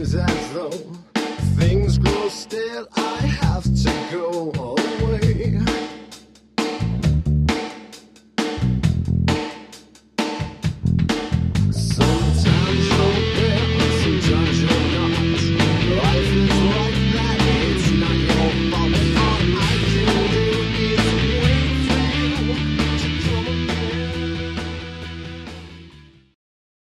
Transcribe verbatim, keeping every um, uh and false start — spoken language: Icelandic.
as though things grow stale, I have to go.